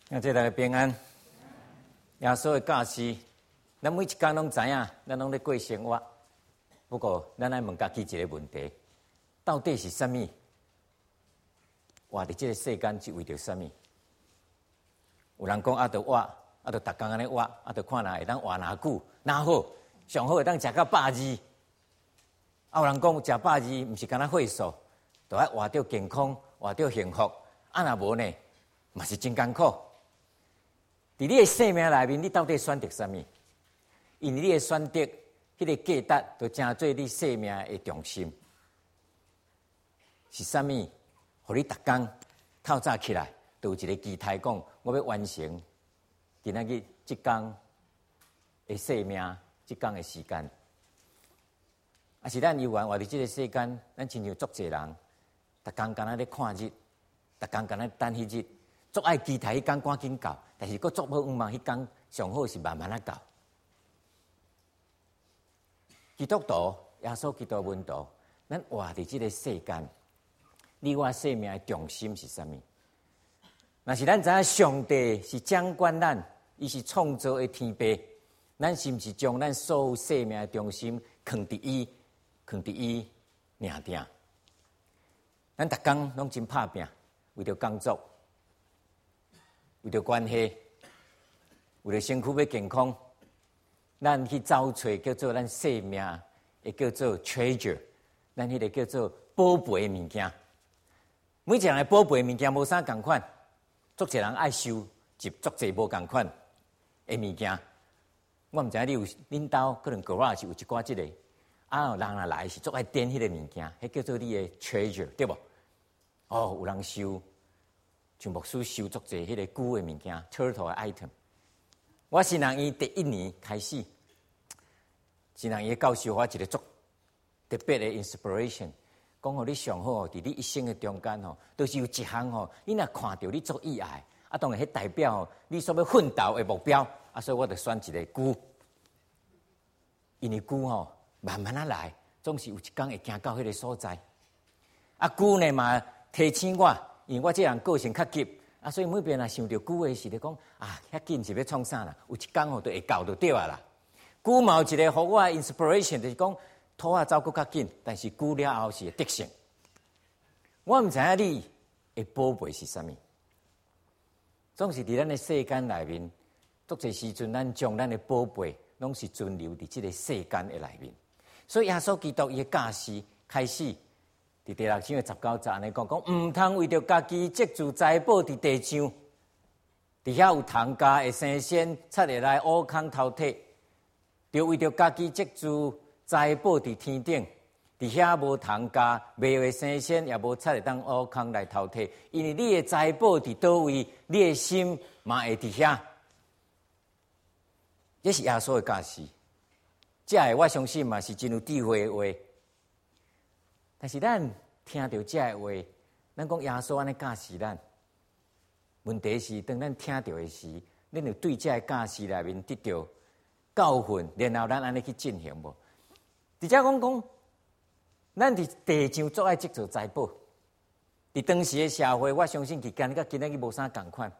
愿这大家平安。耶稣的教示，咱每一天拢知影，咱拢咧过生活。不过，咱来问家己一个问题：到底是啥物？活伫这个世间是为着啥物？有人讲啊，着活，啊，着逐工安尼活，啊，着看哪会当活偌久，哪好，上好会当食到100字。啊，有人讲食100字，毋是干那岁数，着爱活着健康，活着幸福。啊，若无呢，嘛是真艰苦。伫你的生命内面，你到底选择啥物？因为你的选择，迄个价值，就成做你生命的重心。是啥物？互你逐工透早起来，就有一个期待，讲我要完成今仔日即工的生命，即工的时间。啊，是咱有缘活伫即个世间，咱亲像足侪人，逐工干那咧看日，逐工干那等迄日。足爱期待迄天赶紧到，但是佫足无望迄天上好是慢慢啊到。基督徒，耶稣基督门徒，咱活伫即个世间，你我生命的重心是啥物？若是咱知影上帝是掌管咱，伊是创造的天父，咱是毋是将咱所有生命的重心放伫伊命定？咱逐工拢真拍拼，为着工作。为着关系，为着身躯要健康，咱去找找叫做咱生命，也叫做 treasure， 咱迄个叫做宝贝的物件。每一个人宝贝的物件无啥共款，足侪人爱收集足侪无共款的物件。我毋知影你有恁兜可能 garage 有一寡即个，啊，人若来是足爱点迄个物件，迄叫做你的 treasure， 对无？哦，有人收。像牧师收足侪迄个旧的物件 ，turtle 的 item。我新人院第1年开始，新人院的教授我一个足特别的 inspiration， 讲互你上好哦，伫你一生的中间吼，都是有一项吼，你若看到你足意爱，啊，当然迄代表吼你所要奋斗的目标，啊，所以我就选一个旧，因为旧吼慢慢啊来，总是有一天会行到迄个所在。啊，旧呢嘛提醒我。因为我这人个性较急，啊，所以每遍若想到久的时就讲啊，遐紧是要创啥啦？有一天吼，就会到就对啊啦。久嘛有一个互我 inspiration， 就是讲拖啊走搁较紧，但是久了后是得胜。我毋知影你的宝贝是啥物，总是伫咱的世间内面，足侪时阵咱将咱的宝贝拢是存留伫即个世间的内面。所以耶稣基督伊的教示开始。伫第6章的19节安尼讲，毋通为着家己积聚财宝伫地上，伫遐有虫蛀会生鲜，贼会来乌空偷摕；着为着家己积聚财宝伫天顶，伫遐无虫蛀，袂会生鲜，也无贼会当乌空来偷摕。因为你的财宝伫倒位，你的心嘛会伫遐。这是耶稣的教示，这个我相信嘛是真有智慧的话。但是咱听到这话，咱讲耶稣安尼教示咱，问题是当咱听到的时，咱就对这教示内面得到教训，然后咱安尼去进行无？直接讲，咱伫地上足爱积聚财宝，伫当时的社会，我相信其间甲今仔日无啥共款。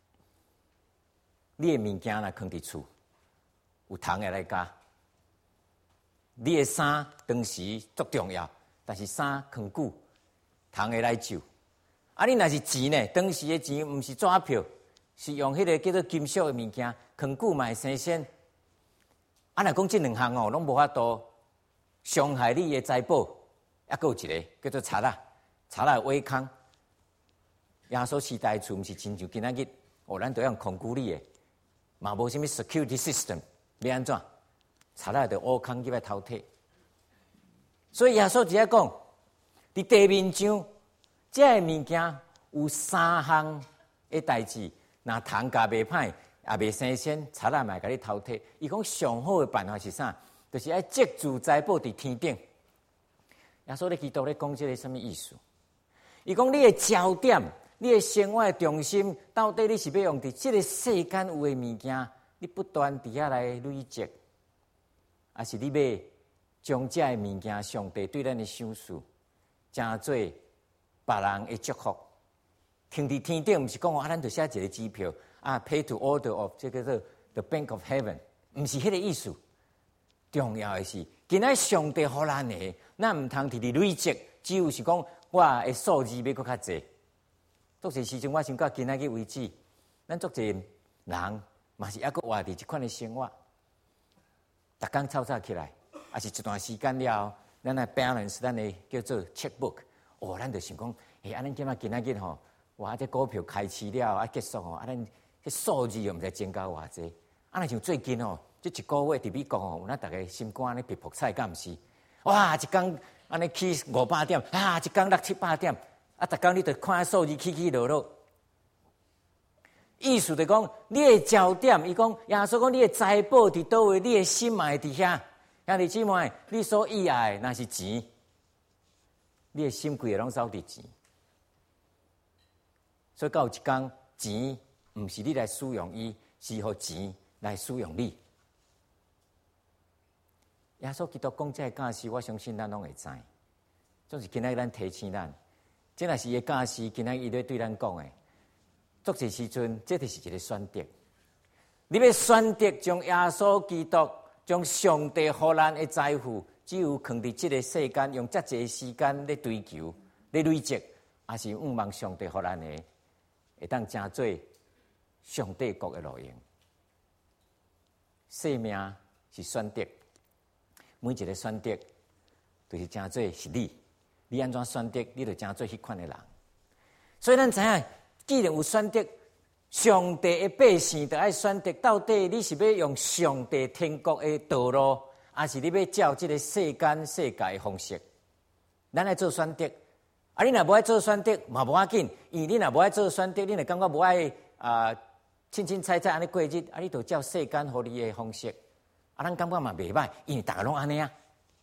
你的物件若放伫厝，有虫会来咬；你的衫当时足重要。但是衫放久，虫会来揪。啊，你若是钱呢？当时的钱毋是纸票，是用迄个叫做金属的物件，放久嘛会生鲜。啊，若讲这2项哦，拢无法度伤害你的财宝。还佫有一个叫做贼的挖空。耶稣时代厝毋是亲像今仔日，哦，咱都用控制你的，嘛无啥物 security system， 要安怎？贼就挖空去来偷摕。所以耶稣直接讲，伫地面上，这物件有3项的代志，若虫蛀袂歹，也袂生鲜，贼仔嘛甲你偷摕。伊讲上好的办法是啥？就是爱积聚财宝伫天顶。耶稣咧基督咧讲这个什么意思？伊讲你的焦点，你的生活的重心，到底你是要用伫这个世间有的物件，你不断伫遐来累积，还是你要？将这的物件，上帝对咱的赏赐，成做别人的祝福， 停伫天顶，毋是讲咱就写一个支票，pay to order of 这个the Bank of Heaven， 毋是迄个意思。重要的是，今仔上帝互咱的，咱毋通伫累积，只有是讲我的数字要搁较济。足侪时阵，我想到今仔日为止，咱足侪人嘛是还搁活伫即款的生活，逐工吵吵起来，也是一段时间了后，咱来 balance 咱的叫做 checkbook。咱就想讲，安尼今仔日吼，哇，这股票开市了，结束吼，咱这数字又毋知增加偌济。若像最近吼，这一个月伫美国吼，有咱大家心肝咧，皮薄菜敢毋是？哇，一工安尼起500点，一工6、700点，逐工你着看数字起起落落。意思就讲，你的焦点，伊讲耶稣讲，你的财宝伫倒位，你的心嘛会伫遐。兄弟姊妹，你所意爱若是钱，你的心规个拢走伫钱。所以到有一天，钱毋是你来使用伊，是互钱来使用你。耶稣基督讲这个教示，我相信咱拢会知。总是今仔咱提醒咱，这若是伊个教示，今仔伊咧对咱讲诶。足侪时阵，这就是一个选择。你要选择将耶稣基督、将上帝互咱的财富，只有放伫这个世间，用遮济时间咧追求、咧累积，还是仰望上帝互咱的，会当成做上帝国的路用。生命是选择，每一个选择就是成做是你。你安怎选择，你就成做迄款的人。所以咱知影。既然有选择，上帝的百姓就爱选择，到底你是要用上帝天国的道路，还是你要照这个世间世界的方式？咱来做选择。你若无爱做选择，嘛无要紧，因为你若无爱做选择，你若感觉无爱清清彩彩安尼过日，你就照世间互你的方式。咱感觉嘛袂歹，因为大家拢安尼啊。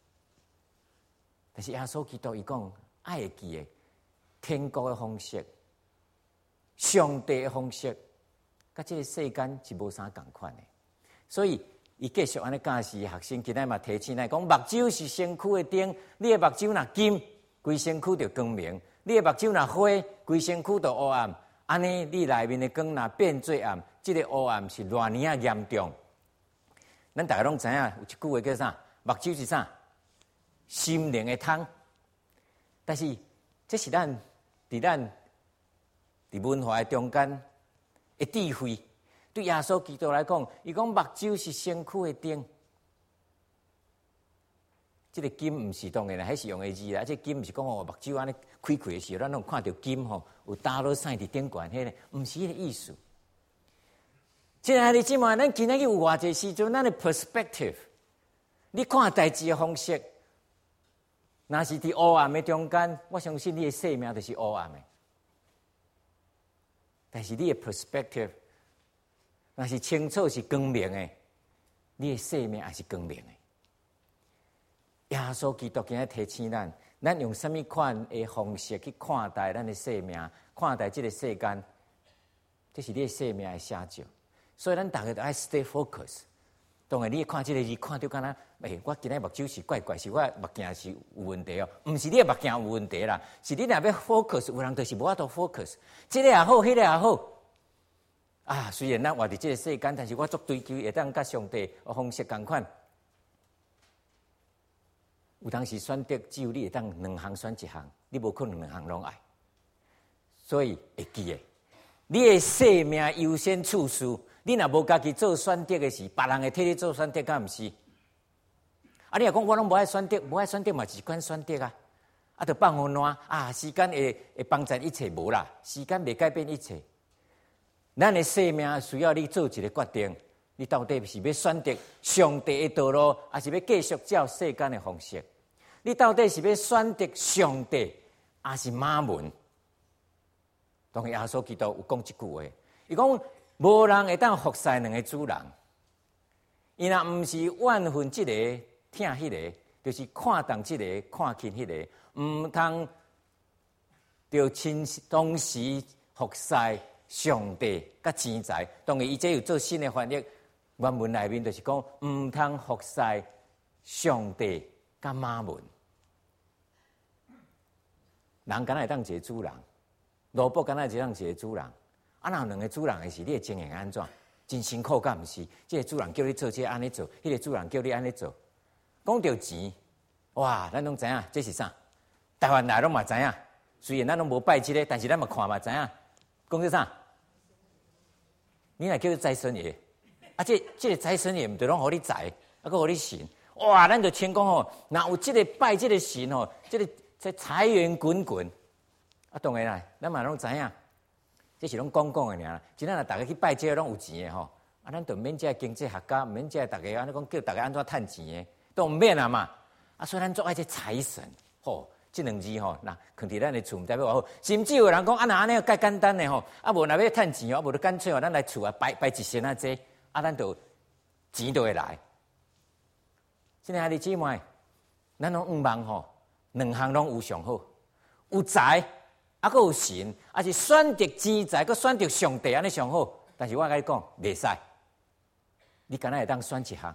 但是耶稣基督伊讲，爱会记的天国的方式。上帝的方式，甲这个世间是无啥共款的，所以伊继续安尼教示学生，今仔嘛提醒来讲，目睭是身躯的灯，你的目睭若金，规身躯就光明；你的目睭若灰，规身躯就黑暗。安尼，你内面的光若变做暗，这个黑暗是偌尼啊严重。咱大家拢知影，有一句话叫啥？目睭是啥？心灵的窗。但是这是咱伫文化的中间的智慧，对耶稣基督来讲，伊讲目睭是身躯的灯。这个金毋是当然啦，迄是用的字啦。这金毋是讲目睭安尼开开的时候，咱拢看到金吼有打落闪伫顶悬，迄个毋是迄个意思。亲爱的姊妹，咱今仔日有偌济时阵，咱的 perspective， 你看代志的方式，若是伫黑暗的中间，我相信你的生命就是黑暗的。但是你的 perspective， 若是清楚是光明的，你的生命也是光明的。耶稣基督今日提醒咱，咱用什么款的方式去看待咱的生命，看待这个世间，这是你的生命的写照。所以咱大家都爱 stay focus。当然，你看这个字，看到敢若，我今日目睭是怪怪，是我目镜是有问题哦，毋是你的目镜有问题啦，是你若要 focus， 有人就是无法度 focus， 这个也好，迄个也好。虽然咱活伫这个世间，但是我足追求会当甲上帝的方式共款。有当时选择只有你会当两项选一项，你无可能两项拢爱。所以会记诶，你的生命优先次序。你若无家己做选择的是，别人会替你做选择，敢毋是？你若讲我拢无爱选择，无爱选择嘛是一款选择啊！就放互烂时间会帮助一切无啦，时间袂改变一切。咱的生命需要你做一个决定，你到底是要选择上帝的道路，还是要继续照世间的方式？你到底是要选择上帝，还是马门？当耶稣基督有讲一句话，伊讲。无人会当服侍两个主人，伊若毋是怨恨这个听迄个，就是看重这个看轻迄个，毋通就同时服侍上帝甲钱财。当然，伊这有做新的翻译，原文内面就是讲毋通服侍上帝甲马门。人敢若会当一个主人， 萝卜敢若一个主人，啊，若有两个主人的是你的经营安怎？真辛苦，敢毋是？这个主人叫你做，这个安尼做，迄个主人叫你安尼做。讲到钱，哇，咱拢知影这是啥？台湾来拢嘛知影，虽然咱拢无拜这个，但是咱嘛看嘛知影。讲这啥？你若叫做财神爷，啊，这个财神爷毋就拢互你财，啊，佫互你神。哇，咱就听讲吼，若有这个拜这个神吼，这财源滚滚。啊，当然啦，咱嘛拢知影，这是拢讲的尔。今仔日大家去拜这个拢有钱的吼，啊，咱就免这经济学家，免这大家安尼讲叫大家安怎趁钱的，都毋免啊嘛。啊，所以咱做爱这财神，吼，这两字吼，那放伫咱的厝，毋代表偌好。甚至有人讲啊，那安尼介简单的吼，啊，无若要趁钱哦，无就干脆哦，咱来厝啊拜一仙啊这，啊，咱就钱就会来。现在兄弟姊妹，咱拢毋望吼，两项拢有上好，有财，啊，佫有神，啊是选择钱财，佫选择上帝安尼上好。但是我甲你讲，袂使，你敢若会当选一项。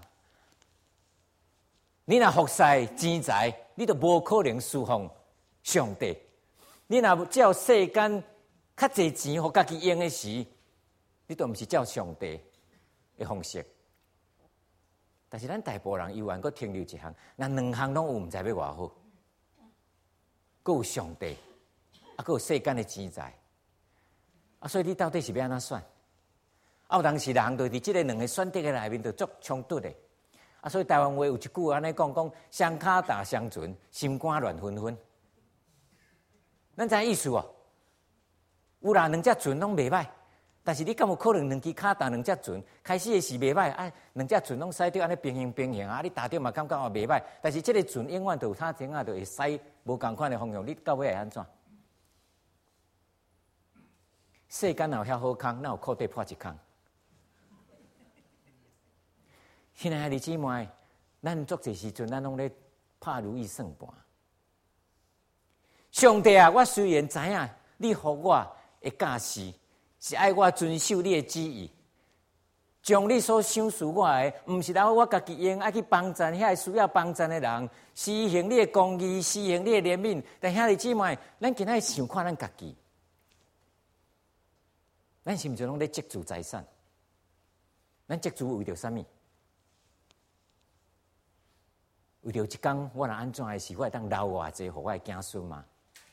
你若服侍钱财，你就无可能侍奉上帝。你若照世间较侪钱互家己用的时，你都毋是照上帝的方式。但是咱大部分人犹原佫停留一项，那两项拢有，毋知要偌好。佫有上帝，啊，佫有世间的钱财，啊，所以你到底是要安怎选？啊，有当时人就伫即个两个选择的内面就足冲突的。啊，所以台湾话有一句安尼讲，双脚踏双船，心肝乱纷纷。咱知意思哦？有人两只船拢袂歹。但是你敢有可能两只脚踏两只船？开始的是袂歹，啊，两只船拢驶着安尼平行啊，你踏着嘛感觉也袂歹。但是这个船永远都有它前啊，就会驶无共款的方向，你到尾会安怎？世间哪有遐好康，哪有靠底破一空？亲爱的姊妹，咱做这时阵，咱拢咧拍如意算盘。上帝啊，我虽然知影你互我的教示。是爱我遵守你的旨意，将你所想赐我的，毋是然后我家己用，爱去帮助遐需要帮助的人，施行你的公义，施行你的怜悯。但兄弟姊妹，咱今仔想看咱家己，咱是毋是拢咧积聚财产？咱积聚为着啥物？为着一天我若安怎的时，我会当留偌济，互我的子孙吗？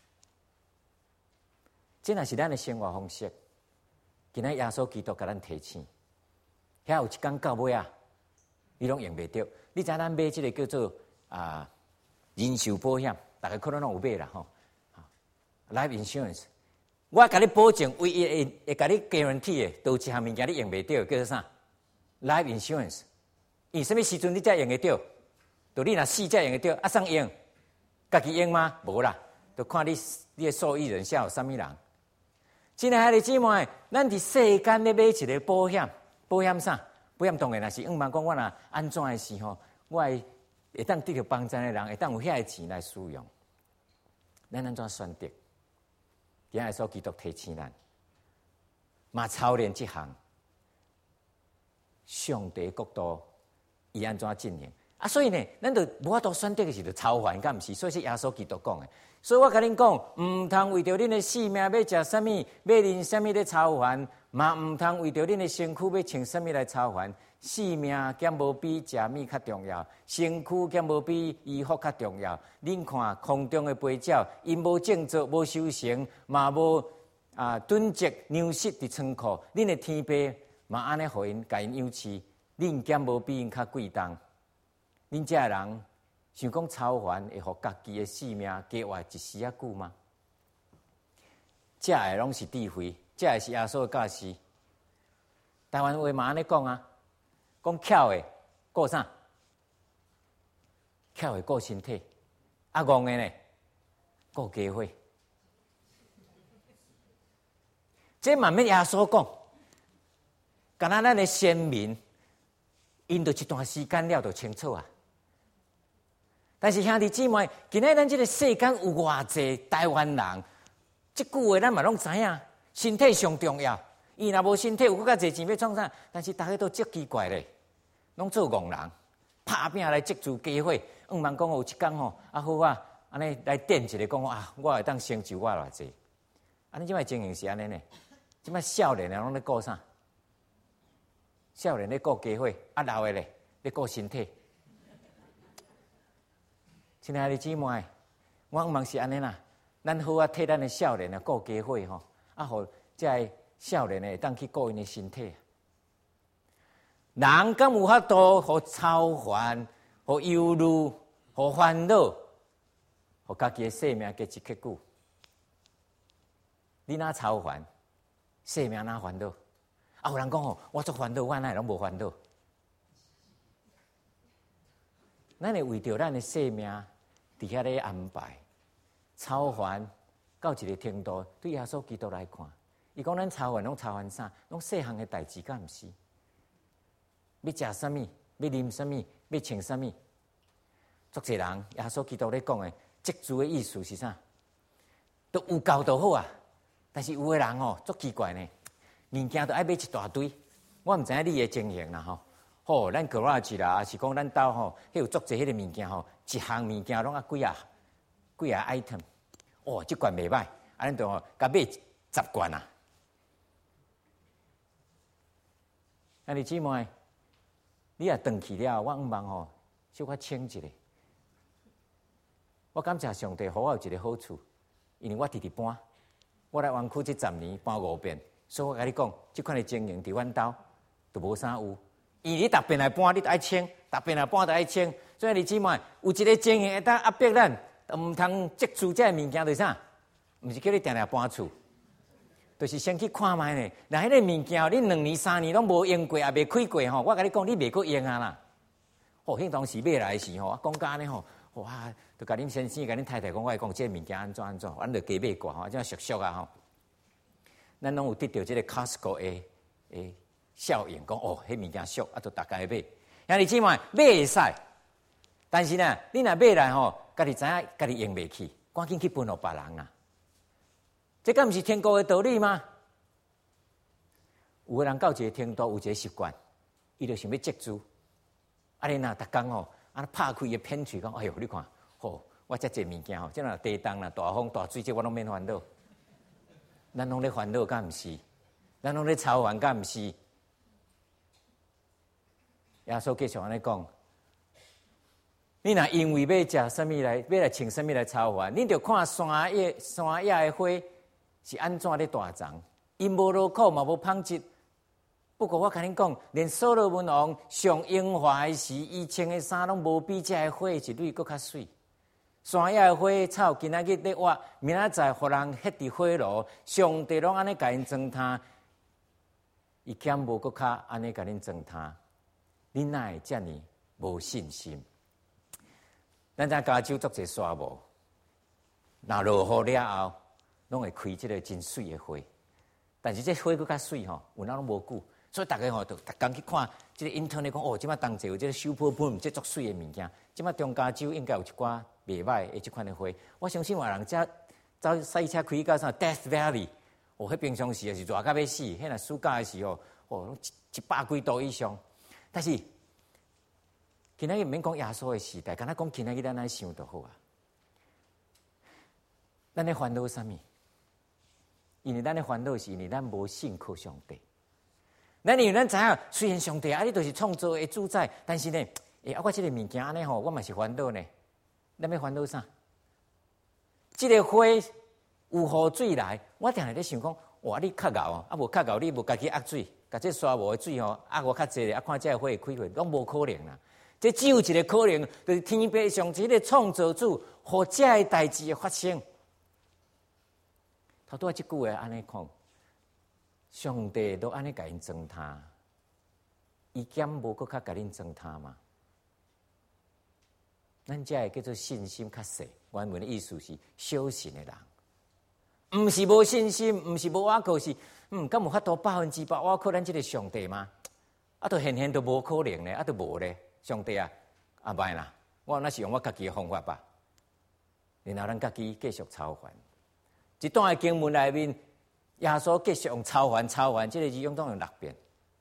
这若是咱的生活方式。今仔耶稣基督甲咱提醒，遐有一天到尾啊，你拢用袂着。你知咱买即个叫做人寿保险，大家可能拢有买啦吼。Life insurance， 我甲你保证，唯一会甲你 guarantee 的，都有一项物件你用袂着，叫做啥 ？Life insurance， 伊什么时阵你才用得着？就你若死才用得着，啊，啥用？家己用吗？无啦，就看你的受益人下有啥物人。亲爱的姊妹，咱伫世间咧买一个保险，保险啥？保险当然也是望讲我若安怎的时候，我会当得到帮助的人，会当有遐个钱来使用。咱安怎选择？今日所基督提醒咱，嘛操练这项上帝国度，伊安怎进行？啊，所以呢，咱就无法度选择的时候操烦，敢毋是？所以是耶稣基督讲的。所以我甲恁讲，毋通为着恁的性命要食啥物，要啉啥物咧操烦，嘛毋通为着恁的身躯要穿啥物来操烦。性命兼无比食物较重要，身躯兼无比衣服较重要。恁看空中的飞鸟，因无种作，无收成，嘛无囤积粮食伫仓库。恁的天父嘛安尼互因，甲因养饲，恁兼无比因较贵重。恁这人。想讲操烦会互家己的性命加活一时啊久吗？这个拢是智慧，这个是耶稣的教示。台湾话嘛安尼讲啊，讲巧的顾啥？巧的顾身体，啊戆的呢顾家伙。这嘛免耶稣讲，敢若咱的先民，因着一段时间了就清楚啊。但是兄弟姊妹，今仔咱这个世间有偌济台湾人，这句话咱嘛拢知影，身体上重要。伊若无身体，有较济钱要创啥？但是大家都足奇怪咧，拢做戆人，拍拼来积聚机会。望讲有一天吼，啊好啊，安尼来点一个讲啊，我会当成就我偌济。 安尼即摆情形是安尼呢？即摆少年啊，拢咧顾啥？少年咧顾家伙，啊老的咧咧顾身体。亲爱的姊妹，我毋茫是安尼啦。咱好啊，替咱的少年啊顾家伙吼，啊，互即个少年会当去顾因的身体。人敢有法度，互操烦，互忧虑，互烦恼，互家己的生命过一刻久？你哪操烦，生命哪烦恼？啊，有人讲吼，我做烦恼，我哪会拢无烦恼？咱会为着咱的生命伫遐咧安排操烦到一个程度，对耶稣基督来看，伊讲咱操烦拢操烦啥？拢细项的代志，敢毋是？要食啥物？要啉啥物？要穿啥物？足侪人耶稣基督咧讲的积足的意思是啥？都有够就好啊！但是有的人吼，足奇怪呢，物件都爱买一大堆。我毋知影你的情形啦吼。吼，咱 garage 啦，还是讲咱兜吼，迄有足侪迄个物件吼，一项物件拢啊几啊 item。哦，即罐袂歹，咱就吼甲买10罐啊。兄弟姊妹，你若转去了，我毋茫吼，小可请一下。我感谢上帝，互我有一个好处，因为我直直搬，我来湾区这10年搬5遍，所以我甲你讲，即款的经营伫阮兜都无啥有。因为你逐遍来搬，你都爱清；逐遍来搬都爱清。所以你姊妹有一个经营会当压迫咱，毋通积住这物件，就是啥？毋是叫你定定搬厝，就是先去看卖呢。若迄个物件，你2年3年拢无用过，也未开过吼，我甲你讲，你未够用啊啦。哦，迄当时买来时吼，讲甲安尼吼，哇，就甲恁先生、甲恁太太讲，我会讲这物件安怎安怎，咱就加买过吼，这样俗俗啊吼。咱拢有得到这个 Costco 的效应，讲哦，迄物件俗，啊，就大家买。兄弟姊妹，买会使，但是呢，你若买来吼，家己知影，家己用袂起，赶紧去分互别人啊。这敢毋是天国的道理吗？有个人到一个程度，有一个习惯，伊就想要积住。啊，你若逐工吼，啊拍开伊片喙讲，哎哟，你看，吼，我遮济物件吼，即若地动啦、大风、大水，这我拢免烦恼。咱拢咧烦恼，敢毋是？咱拢咧操烦，敢毋是？耶稣继续安尼讲。你若因为要食什么来，要来穿什么来操烦，你着看山野的花是安怎咧大长，因无劳苦嘛无纺织。不过我甲恁讲，连所罗门王上荣华的时，伊穿的衫拢无比这的花一蕊搁较水。山野的花草今仔日咧活，明仔载互人ฮ็伫火炉，上帝拢安尼甲因糟蹋，伊减无搁较安尼甲恁糟蹋，恁哪会遮尔无信心？咱遮加州足侪沙漠，若落雨了后，拢会开即个真水的花。但是这花搁较水吼，有哪拢无久，所以大家吼就逐工去看即个 internet 讲哦，即摆当地有即个 super bloom 即足水的物件。即摆中加州应该有一寡袂歹的即款的花。我相信有人遮走赛车开到啥 Death Valley， 哦，迄平常时也是热到要死，迄若暑假的时候，哦，100几度以上。但是今仔日免讲耶稣的时代，敢若讲今仔日咱来想就好啊。咱咧烦恼啥物？因为咱咧烦恼是因为咱无信靠上帝。咱因为咱知影，虽然上帝你就是创造的主宰，但是呢，我这个物件安尼吼，我嘛是烦恼呢。咱要烦恼啥？这个花有雨水来，我定定咧想讲，哇，你较敖啊，无较敖，你无家己压水，甲这沙漠的水吼压我较济咧，看这个花会开花，拢无可能啦。这只有一个可能，就是天父上这个创造主，互这个代志的发生。头拄仔即句话安尼讲，上帝都安尼甲因糟蹋，伊减无搁较甲恁糟蹋嘛？咱这个叫做信心较细，原文的意思是小信的人，毋是无信心，毋是无瓦靠，是敢有法度100%瓦靠咱这个上帝吗？啊，都现都无可能咧，啊，都无咧。上帝啊，歹啦，我那是用我家己的方法吧。然后咱家己继续操烦。一段的经文内面，耶稣继续用操烦，这个字用用6遍。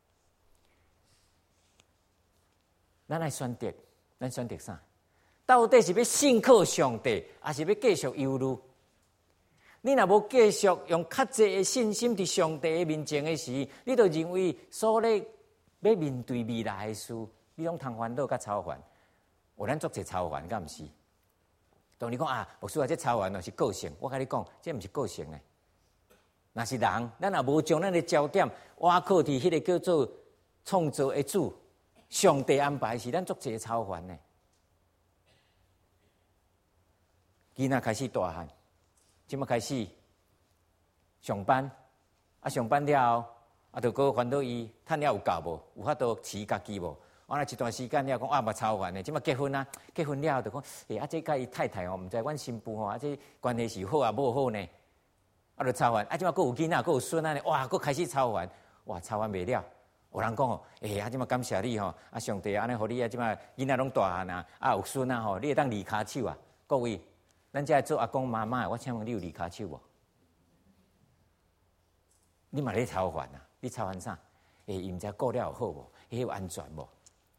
咱来选择，咱选择啥？到底是要信靠上帝，还是要继续忧虑？ 你若无继续用较济的信心伫上帝的面前的时，你就认为所咧要面对未来的事，你拢通烦恼甲操烦。有咱做者操烦，敢毋是？当你讲啊，牧师啊，这操烦哦是个性。我甲你讲，这毋是个性诶。若是人，咱也无将咱的焦点挖靠伫迄个叫做创造的主，上帝安排是咱做者操烦呢。囡仔开始大汉，即么开始上班，上班了后，就搁烦恼伊趁了有够无？有法度饲家己无？完了一段时间了，讲嘛操烦的，即么结婚啊？结婚了就讲，这甲伊太太哦，毋知阮新妇哦，这关系是好啊，无好呢？就操烦，即么搁有囡仔，搁有孙仔呢？哇，搁开始操烦，哇，操烦袂了。有人讲哦，即么感谢你吼，上帝安尼互你即么囡仔拢大汉啊，有孙啊吼，你会当离骹手啊？各位。咱遮做阿公妈妈，我请问你有离骹手无？你嘛咧操烦啊？你操烦啥？伊毋知顾了好无？有安全无？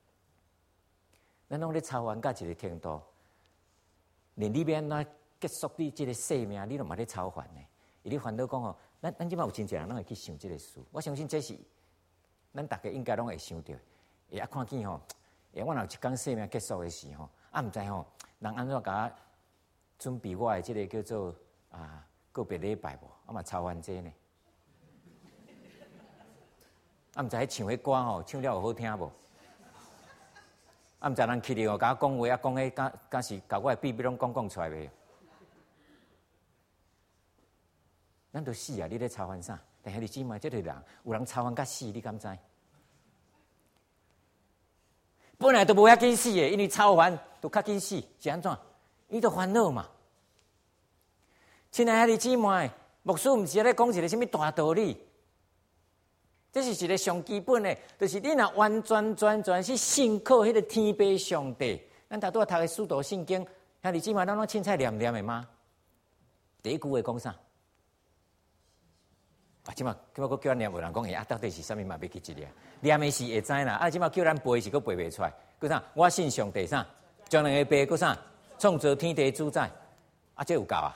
咱拢咧操烦到一个程度，连你要安怎结束你即个生命，你都嘛咧操烦呢？伊咧烦恼讲吼，咱即摆有真侪人拢会去想即个事。我相信这是咱大家应该拢会想到。看见吼，我若有一天生命结束的时候，毋知吼，人安怎甲准备我的这个叫做告别礼拜无，嘛操烦这呢。毋知唱迄歌吼，唱了有好听无？毋知人去哩哦，甲我讲话讲迄敢是甲我的秘密拢讲出来袂？咱都死啊！你咧操烦啥？但是你知嘛？这个人有人操烦甲死，你敢知？本来都无遐紧死的，因为操烦都较紧死，是安怎？伊都烦恼嘛。亲爱的姊妹，牧师毋是咧讲一个什么大道理，这是一个上基本的，就是你若完全是信靠迄个天父上帝。咱大多读的使徒圣经，兄弟姊妹，咱拢凊彩念念的吗？第一句话讲啥？即马叫咱念，有人讲到底是啥物嘛？要记一念，念的是会知啦。即马叫咱背是佫背袂出来。佫啥？我信上帝啥？将两个背佫啥？创造天地主宰，这有够啊！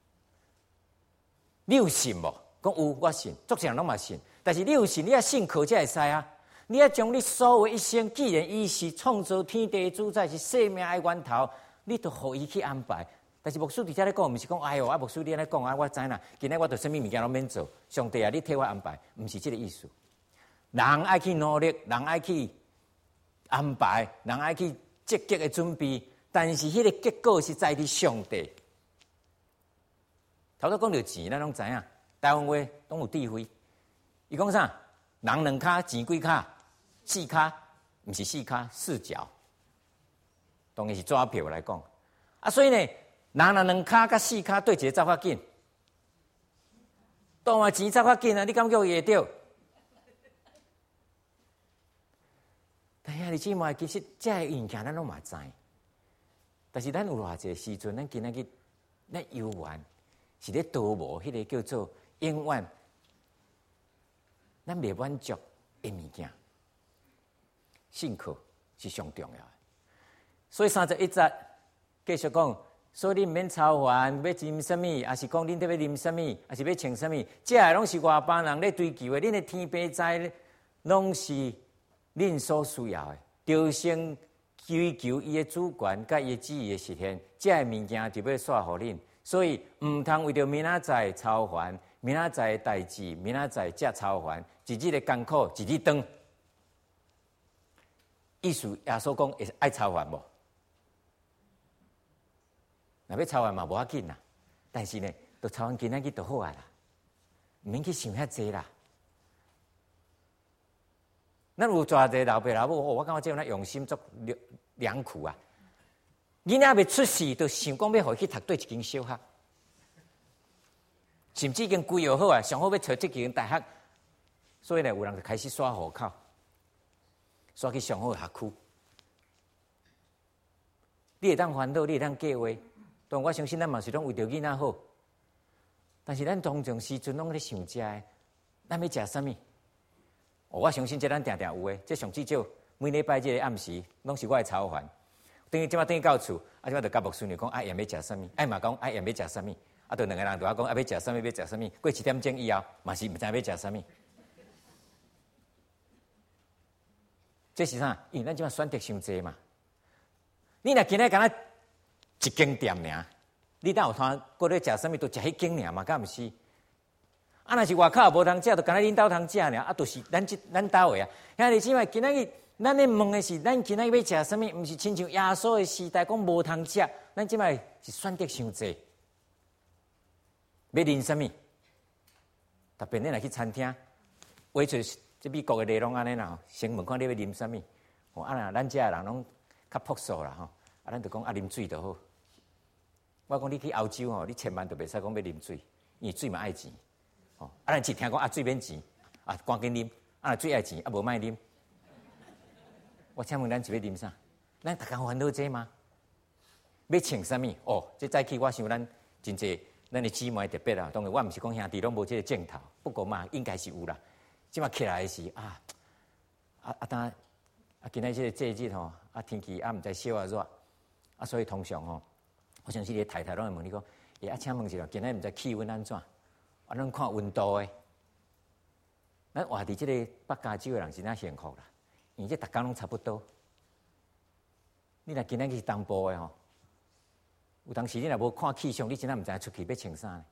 你有信无？讲有，我信，足多人拢嘛信。但是你有信，你也信靠才会使啊！你要将你所有一生，既然伊是创造天地主宰，是生命的源头，你都互伊去安排。但是牧师伫遮咧讲，毋是讲哎哟，牧师你安尼讲我知啦。今日我著啥物物件拢免做，上帝你替我安排，毋是即个意思。人爱去努力，人爱去安排，人爱去积极的准备。但是，迄个结果是在于上帝。头先讲到钱，咱拢知影，台湾话拢有智慧。伊讲啥？人两骹，钱几骹？四骹，毋是四骹，四角。当然是纸票来讲。所以呢，人若两骹甲四骹对一个走较紧，当然钱走较紧啊！你感觉会着？但是你姊妹，其实这个物件咱拢嘛知。但是咱有偌济时阵，咱今仔日咱游玩是咧逃无迄个叫做永远咱未满足的物件，信靠是上重要的。所以31节继续讲，所以你毋免操烦，要啉什么，还是讲恁得要啉什么，还是要穿什么，这个拢是外邦人咧追求的。恁的天父知，拢是恁所需要的，就先追求伊的主权，甲伊的旨意的实现，这个物件就要煞互恁。所以毋通为着明仔载操烦，明仔载的代志，明仔载才操烦，一日的艰苦一日长。意思耶稣讲会爱操烦无？若要操烦嘛无要紧啦，但是呢，就操烦今仔日就好啊啦，毋免去想遐济啦。咱有偌济老爸老母，我感觉这样用心做良苦啊！囡仔未出世，就想讲要互伊去读对一间小学，甚至已经规划好啊，上好要找这间大学。所以呢，有人就开始刷户口，刷去上好的学区。你会当烦恼，你会当计划，但我相信咱嘛是拢为着囡仔好。但是咱通常时阵拢咧想食的，咱要食啥物？我相信这咱定定有诶，这上至少每礼拜这个暗时，拢是我的操烦。等于即马等于到厝，即马就甲牧师娘讲，盐要食啥物？嘛讲盐要食啥物？ 啊，就两个人对我讲，要食啥物，要食啥物。过7点钟以后，嘛是毋知要食啥物。这是啥？因为咱即摆选择伤济嘛。你若今日敢若一间店尔，你哪有通过咧食啥物，都食迄间尔嘛？敢毋是？啊，若是外口无通食，就敢若恁兜通食尔。啊，都是咱兜的啊。兄弟姊妹，今仔日咱咧问的是，咱今仔日要食啥物？毋是亲像耶稣的时代讲无通食，咱即摆是选择伤济。要啉啥物？特别你若去餐厅，话做即美国的例拢安尼啦，先问看你要啉啥物。哦，啊啦，咱遮的人拢较朴素啦吼，啊，咱就讲啊啉水就好。我讲你去欧洲吼，你千万就袂使讲要啉水，因为水嘛爱钱。哦，啊，咱只听讲啊水免钱，啊赶紧啉，啊水爱钱，啊无卖啉。我请问咱是要啉啥？咱逐工烦恼这吗？要穿啥物？哦，这早起我想咱真济。咱的姊妹特别啦，当然我毋是讲兄弟拢无这个镜头，不过嘛应该是有啦。即马起来的是当今仔这个节日吼，天气毋知烧热，所以通常吼，我相信你太太拢会问你讲，请问一下，今仔毋知气温安怎？咱看温度诶。咱活伫即个北加州的人真正幸福啦，因为这逐工拢差不多。你若今仔是东部诶吼。有当时你若无看气象，你真正毋知影出去要穿啥呢？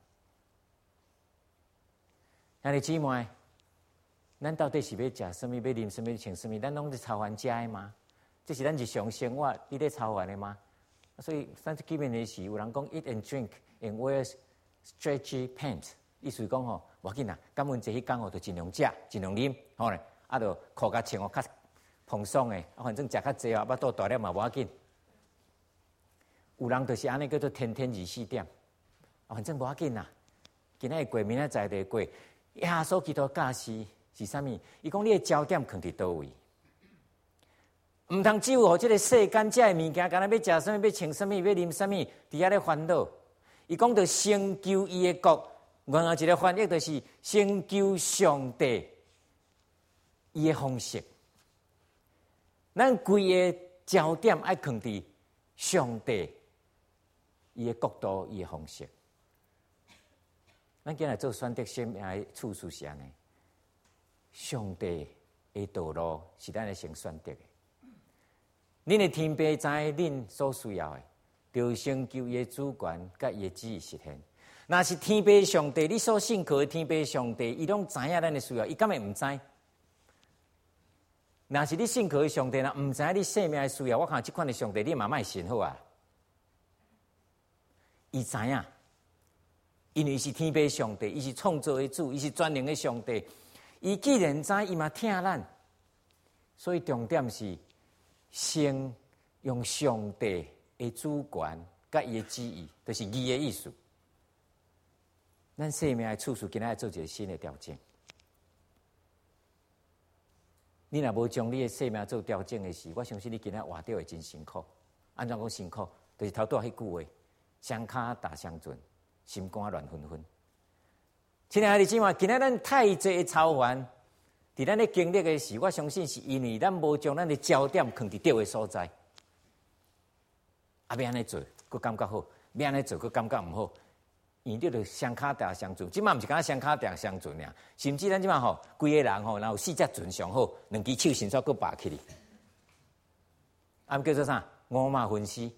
兄弟姊妹，咱到底是要食什么？要啉什么？要穿什么？咱拢是操烦食的吗？这是咱日常生活你咧操烦的吗？所以咱基本的是有人讲 eat and drink and wear stretchy pants， 意思讲吼，我紧啦，感恩节迄天吼，就尽量食，尽量啉，吼咧，啊，就裤甲穿哦较蓬松的，反正食较济啊，腹肚大了嘛无要紧。有人就是安尼叫做天天24点，反正无要紧啦。今仔会过，明仔载就会过。耶稣基督教是啥物？伊讲你的焦点放伫倒位？毋通只有互即个世间遮的物件，敢若要食啥物，要穿啥物，要啉啥物，伫遐咧烦恼。伊讲着成就伊的国，另外一个翻译就是成就上帝伊的方式。咱规个焦点爱放伫上帝。伊的角度，伊的方式，咱今日做选择性命的次序是安尼。上帝的道路是咱的先选择的。恁的天父知恁所需要的，就成就伊的主权，甲伊的旨意实现。若是天父上帝，你所信靠的天父上帝，伊拢知影咱的需要，伊敢会毋知？若是你信靠的上帝，若毋知影你生命的需要，我看即款的上帝，你嘛莫信好啊。伊知影，因为是天父上帝，伊是创造的主，伊是全能的上帝。伊既然知，伊嘛听咱，所以重点是先用上帝的主权甲伊的旨意，就是义的意思。咱生命的次序，今仔做一个新的调整。你若无将你的生命做调整的时，我相信你今仔活着会真辛苦。按怎讲辛苦？就是头拄迄句话。双脚踏双船，心肝乱纷纷。亲爱的姊妹，今仔咱太济的操烦，伫咱咧经历的时，我相信是因为咱无将咱的焦点放伫对的所在。要安尼做，佫感觉好；要安尼做，佫感觉毋好。因为你着双脚踏双船，即摆毋是敢若双脚踏双船尔，甚至咱即摆吼，规个人吼，然后4只船上好，两只手伸出佫拔起哩。叫做啥？五马分尸。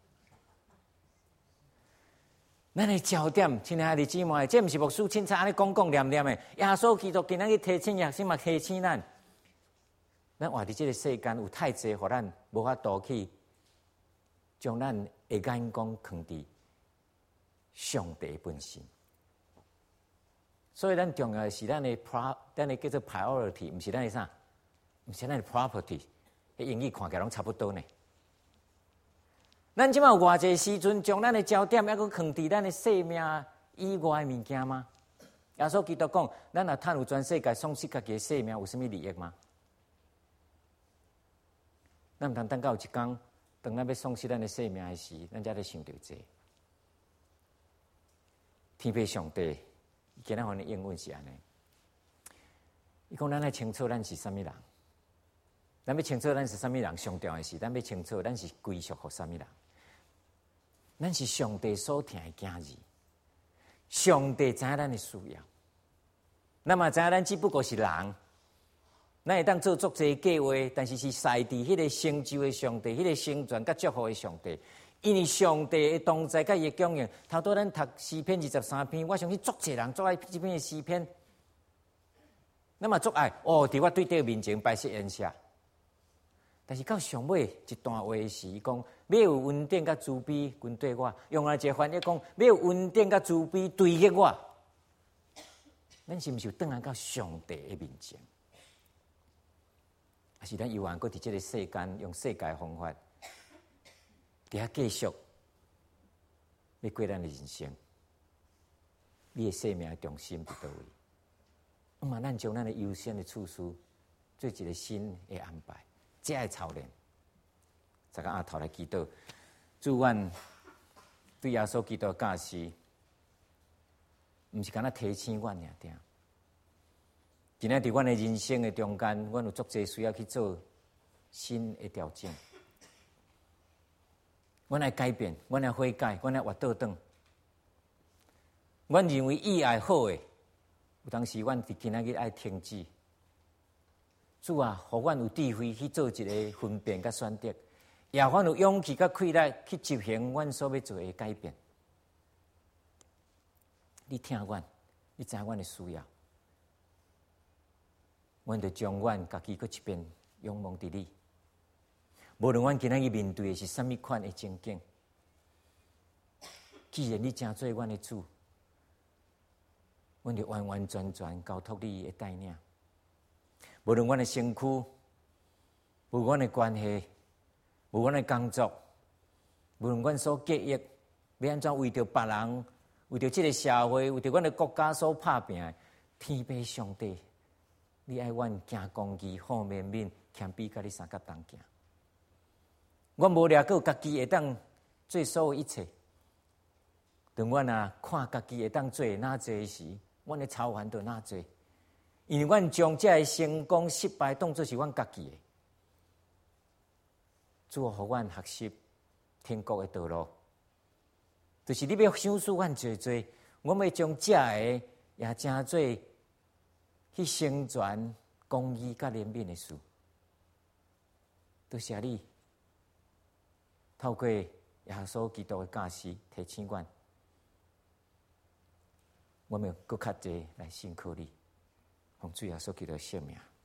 咱的焦点，亲爱的姊妹，这毋是牧师凊彩安尼讲念念的。耶稣基督今仔日提醒耶稣嘛，提醒咱。咱活伫这个世间有太济，互咱无法度去将咱的眼光放伫上帝本身。所以咱重要的是咱的叫做 priority， 毋是咱的啥，毋是咱的 property。英语看起来拢差不多呢。咱即摆有偌济时阵，将咱的焦点还佫放伫咱的生命以外的物件吗？耶稣基督讲，咱若趁有全世界，丧失家己的生命，有啥物利益吗？咱毋通等到有一天，当咱要丧失咱的生命的时，咱才咧想到这。天父上帝，今仔阮的应允是安尼。伊讲，咱要清楚咱是啥物人。咱要清楚咱是啥物人，上重要的是，咱要清楚咱是归属互啥物人。咱是上帝所听的囝儿， 上帝知影咱的需要，那么知影咱只不过是人，咱会当做足济计划，但是是赛伫迄个成就的上帝，迄个成全甲祝福的上帝。因为上帝的同在甲伊的供应，头拄咱读诗篇23篇，我相信足济人足爱这篇的诗篇。那么足爱伫我对顶面前摆设筵席，但是到上尾一段话是讲，要有稳定甲慈悲跟对我，用一个翻译讲，要有稳定甲慈悲对给我。咱是毋是转来到上帝的面前？还是咱犹原搁伫这个世间用世界方法？伫遐继续要过咱的人生，你的生命的重心伫倒位？嘛，咱将咱的优先的次序做一个新的安排，这会操练。再甲阿头来祈祷，祝愿对耶稣基督的教示，毋是干那提醒阮尔定。今仔伫阮的人生的中间，阮有足济需要去做新的调整。阮来改变，阮来悔改，阮来活倒转。阮认为以爱好的，有当时阮伫今仔日爱停止。主啊，互阮有智慧去做一个分辨甲选择，也阮有勇气甲气力去执行阮所要做的改变。你听阮，你知阮的需要，阮就将阮家己搁一遍仰望伫你。无论阮今仔日面对的是甚物款的情景，既然你真做阮的主，阮就完完全全交托你的带领。无论阮的身躯，无论阮的关系，无论阮的工作，无论阮所计划，要安怎为着别人，为着这个社会，为着阮的国家所拍拼的，天父上帝，你爱阮行公义、好面面、谦卑，甲你三角同行。阮无掠过家己会当做所有一切，当阮看家己会当做哪济时，阮的操烦就哪济，因为阮将这个成功失败当作是阮家己的。主互阮学习天国的道路，就是你要赏赐阮做做，阮要将这个也真做去成全公义甲怜悯的事。多谢你。透过耶稣基督的教示提醒阮，我们搁较济来信靠你，奉主耶稣基督的圣名。